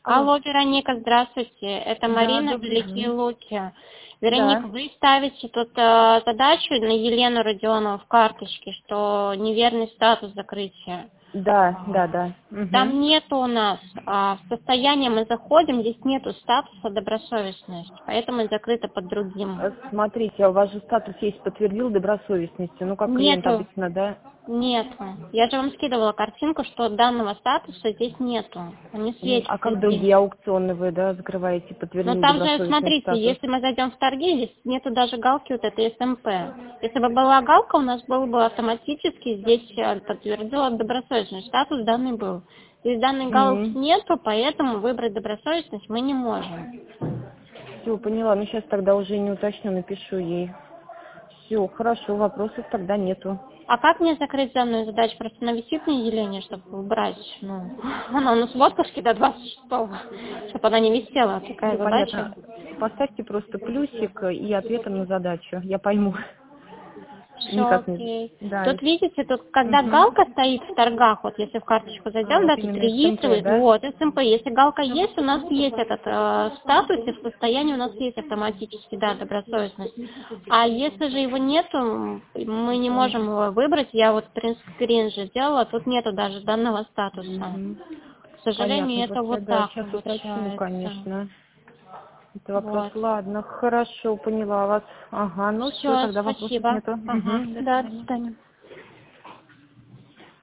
Алло. Алло, Вероника, здравствуйте. Это Да, Марина, добрый Великие день. Луки. Вероника, Да. вы ставите тут задачу на Елену Родионову в карточке, что неверный статус закрытия. Да, да, да. Там Угу. нету у нас, в состояние мы заходим, здесь нету статуса добросовестность, поэтому закрыто под другим. Смотрите, а у вас же статус есть подтвердил добросовестности. Ну, как клиент Нету, обычно, да? нету. Я же вам скидывала картинку, что данного статуса здесь нету. Он не А светится как здесь. другие аукционы вы, да, закрываете, Но подтвердил там же, добросовестный смотрите, статус? если мы зайдем в торги, здесь нету даже галки вот этой СМП. Если бы была галка, у нас был бы автоматически здесь подтвердила добросовестность. Статус данный был. Здесь данной галки Угу. нету, поэтому выбрать добросовестность мы не можем. Все, поняла. Ну, сейчас тогда уже не уточню, напишу ей. Все, хорошо, вопросов тогда нету. А как мне закрыть данную задачу? Просто она висит на Елене, чтобы убрать. Ну, она у нас в отпуске до 26-го, чтобы она не висела. Такая Все задача. понятно. Поставьте просто плюсик и ответом на задачу. Я пойму. Все Никак не... окей. Да. Тут видите, тут когда Угу. галка стоит в торгах, вот если в карточку А, зайдем, вот да, тут именно СМП, регистрирует, да? вот, СМП, если галка есть, у нас есть этот в статусе, в состоянии у нас есть автоматически, да, добросовестность. А если же его нету, мы не можем его выбрать, я вот принтскрин же сделала, тут нету даже данного статуса. Угу. К Понятно, сожалению, это просто вот да, так сейчас уточню, получается. конечно. Это вопрос. Вот. Ладно, хорошо, поняла вас. Ага, ну все, Все, тогда вопросов спасибо. нету. Ага, Угу, до да, до свидания. свидания.